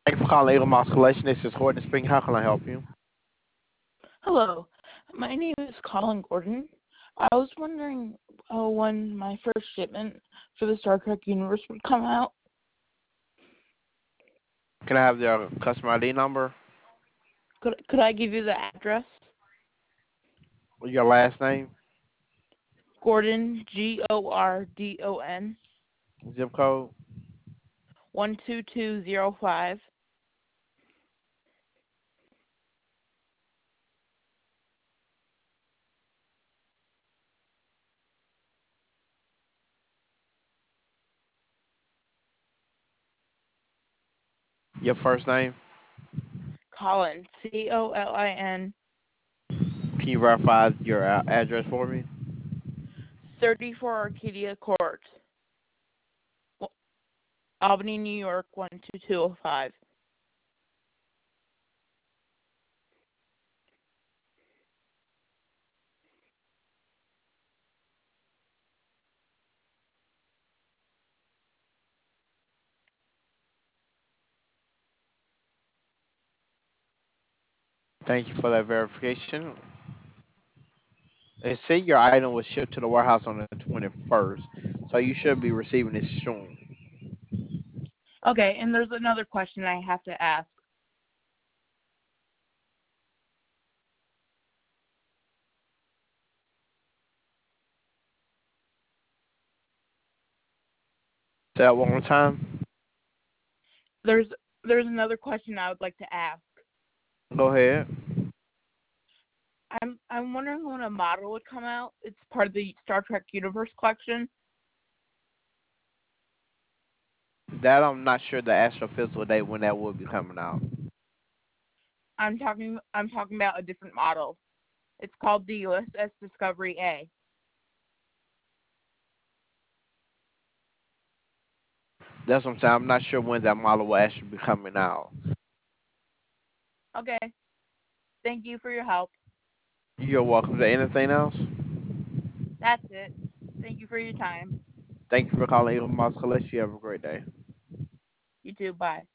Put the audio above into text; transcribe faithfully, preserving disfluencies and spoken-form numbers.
Thank you for calling Eagle Mouse Collection. This is Horton speaking. How can I help you? Hello, my name is Colin Gordon. I was wondering uh, when my first shipment for the Star Trek universe would come out. Can I have your customer I D number? Could could I give you the address? Your last name? Gordon, G O R D O N, Zip code? one two two zero five. Your first name? Colin, C O L I N, Can you verify your uh, address for me? thirty-four Arcadia Court, Albany, New York, one two two zero five. Thank you for that verification. It said your item was shipped to the warehouse on the twenty-first, so you should be receiving it soon. Okay, and there's another question I have to ask. Say that one more time. There's there's another question I would like to ask. Go ahead. I'm I'm wondering when a model would come out. It's part of the Star Trek Universe collection. That I'm not sure the actual physical date when that will be coming out. I'm talking I'm talking about a different model. It's called the U S S Discovery A. That's what I'm saying. I'm not sure when that model will actually be coming out. Okay. Thank you for your help. You're welcome. Is there anything else? That's it. Thank you for your time. Thank you for calling Eagle Mouse Collection. You have a great day. You too. Bye.